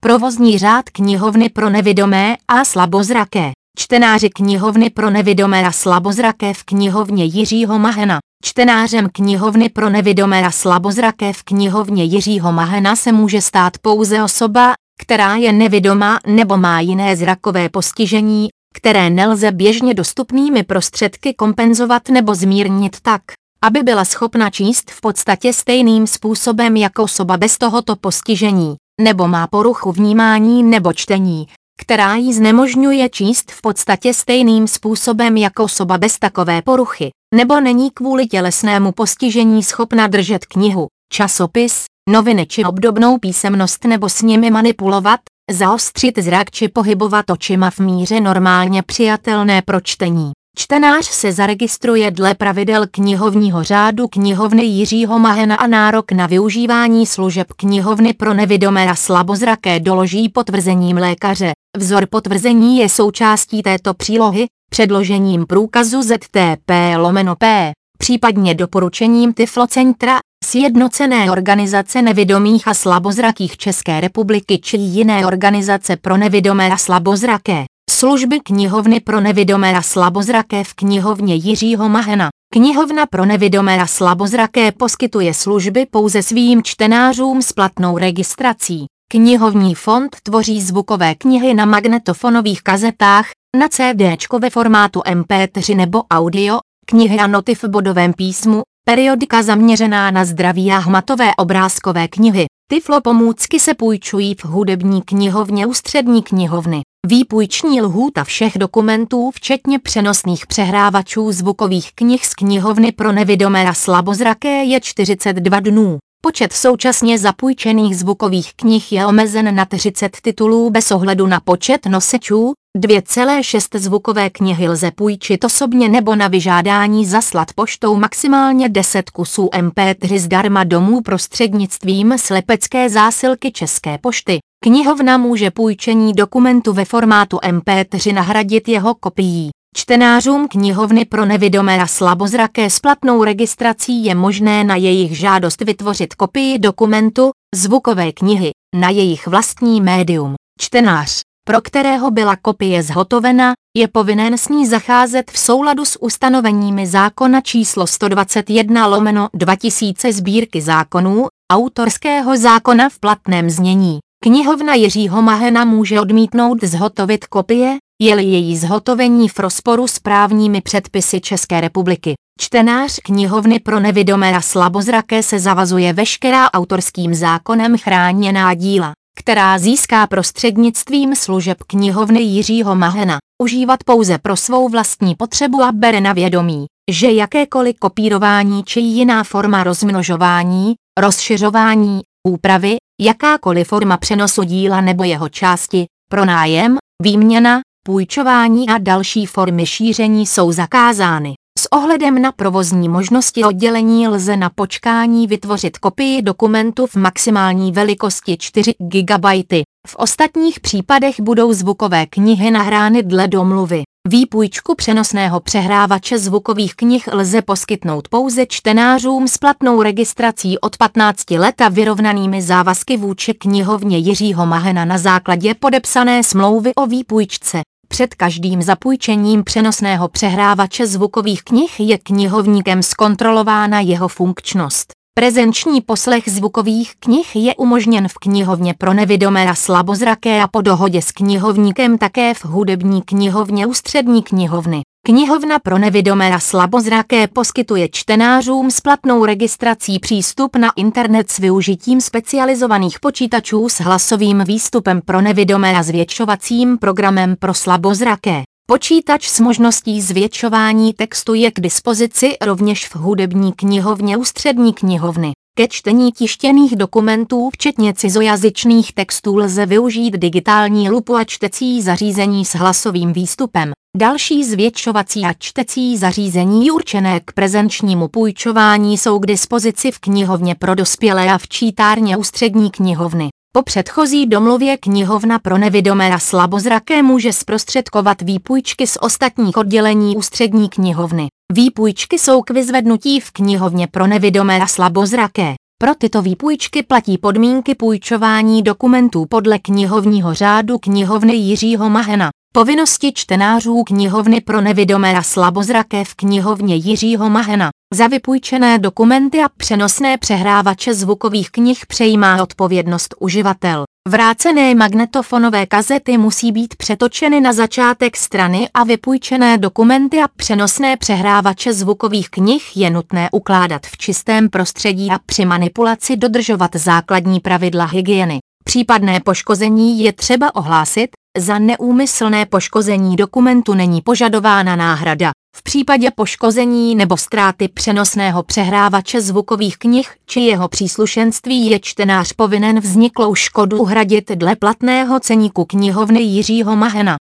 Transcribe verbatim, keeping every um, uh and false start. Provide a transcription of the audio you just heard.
Provozní řád knihovny pro nevidomé a slabozraké. Čtenáři knihovny pro nevidomé a slabozraké v knihovně Jiřího Mahena. Čtenářem knihovny pro nevidomé a slabozraké v knihovně Jiřího Mahena se může stát pouze osoba, která je nevidomá nebo má jiné zrakové postižení, které nelze běžně dostupnými prostředky kompenzovat nebo zmírnit tak, aby byla schopna číst v podstatě stejným způsobem jako osoba bez tohoto postižení, nebo má poruchu vnímání nebo čtení, která jí znemožňuje číst v podstatě stejným způsobem jako osoba bez takové poruchy, nebo není kvůli tělesnému postižení schopna držet knihu, časopis, noviny či obdobnou písemnost nebo s nimi manipulovat, zaostřit zrak či pohybovat očima v míře normálně přijatelné pro čtení. Čtenář se zaregistruje dle pravidel knihovního řádu knihovny Jiřího Mahena a nárok na využívání služeb knihovny pro nevidomé a slabozraké doloží potvrzením lékaře. Vzor potvrzení je součástí této přílohy, předložením průkazu Z T P lomeno P, případně doporučením Tyflocentra, Sjednocené organizace nevidomých a slabozrakých České republiky či jiné organizace pro nevidomé a slabozraké. Služby knihovny pro nevidomé a slabozraké v knihovně Jiřího Mahena. Knihovna pro nevidomé a slabozraké poskytuje služby pouze svým čtenářům s platnou registrací. Knihovní fond tvoří zvukové knihy na magnetofonových kazetách, na CDčko ve formátu M P tři nebo audio, knihy a noty v bodovém písmu, periodika zaměřená na zdraví a hmatové obrázkové knihy. Tyflo pomůcky se půjčují v hudební knihovně Ústřední knihovny. Výpůjční lhůta všech dokumentů včetně přenosných přehrávačů zvukových knih z knihovny pro nevidomé a slabozraké je čtyřicet dva dnů. Počet současně zapůjčených zvukových knih je omezen na třicet titulů bez ohledu na počet nosičů. dvě celé šest zvukové knihy lze půjčit osobně nebo na vyžádání zaslat poštou maximálně deset kusů M P tři zdarma domů prostřednictvím slepecké zásilky České pošty. Knihovna může půjčení dokumentu ve formátu M P tři nahradit jeho kopií. Čtenářům knihovny pro nevidomé a slabozraké s platnou registrací je možné na jejich žádost vytvořit kopii dokumentu, zvukové knihy, na jejich vlastní médium. Čtenář, pro kterého byla kopie zhotovena, je povinen s ní zacházet v souladu s ustanoveními zákona číslo sto dvacet jedna lomeno dva tisíce Sbírky zákonů, autorského zákona v platném znění. Knihovna Jiřího Mahena může odmítnout zhotovit kopie, je-li její zhotovení v rozporu s právními předpisy České republiky. Čtenář knihovny pro nevidomé a slabozraké se zavazuje veškerá autorským zákonem chráněná díla, která získá prostřednictvím služeb knihovny Jiřího Mahena, užívat pouze pro svou vlastní potřebu a bere na vědomí, že jakékoliv kopírování či jiná forma rozmnožování, rozšiřování, úpravy, jakákoliv forma přenosu díla nebo jeho části, pronájem, výměna, půjčování a další formy šíření jsou zakázány. S ohledem na provozní možnosti oddělení lze na počkání vytvořit kopii dokumentu v maximální velikosti čtyři gigabajty. V ostatních případech budou zvukové knihy nahrány dle domluvy. Výpůjčku přenosného přehrávače zvukových knih lze poskytnout pouze čtenářům s platnou registrací od patnácti let a vyrovnanými závazky vůči knihovně Jiřího Mahena na základě podepsané smlouvy o výpůjčce. Před každým zapůjčením přenosného přehrávače zvukových knih je knihovníkem zkontrolována jeho funkčnost. Prezenční poslech zvukových knih je umožněn v knihovně pro nevidomé a slabozraké a po dohodě s knihovníkem také v hudební knihovně Ústřední knihovny. Knihovna pro nevidomé a slabozraké poskytuje čtenářům s platnou registrací přístup na internet s využitím specializovaných počítačů s hlasovým výstupem pro nevidomé a zvětšovacím programem pro slabozraké. Počítač s možností zvětšování textu je k dispozici rovněž v hudební knihovně Ústřední knihovny. Ke čtení tištěných dokumentů včetně cizojazyčných textů lze využít digitální lupu a čtecí zařízení s hlasovým výstupem. Další zvětšovací a čtecí zařízení určené k prezenčnímu půjčování jsou k dispozici v knihovně pro dospělé a v čítárně Ústřední knihovny. Po předchozí domluvě knihovna pro nevidomé a slabozraké může zprostředkovat výpůjčky z ostatních oddělení Ústřední knihovny. Výpůjčky jsou k vyzvednutí v knihovně pro nevidomé a slabozraké. Pro tyto výpůjčky platí podmínky půjčování dokumentů podle knihovního řádu knihovny Jiřího Mahena. Povinnosti čtenářů knihovny pro nevidomé a slabozraké v knihovně Jiřího Mahena. Za vypůjčené dokumenty a přenosné přehrávače zvukových knih přejímá odpovědnost uživatel. Vrácené magnetofonové kazety musí být přetočeny na začátek strany a vypůjčené dokumenty a přenosné přehrávače zvukových knih je nutné ukládat v čistém prostředí a při manipulaci dodržovat základní pravidla hygieny. Případné poškození je třeba ohlásit, za neúmyslné poškození dokumentu není požadována náhrada. V případě poškození nebo ztráty přenosného přehrávače zvukových knih či jeho příslušenství je čtenář povinen vzniklou škodu uhradit dle platného ceníku knihovny Jiřího Mahena.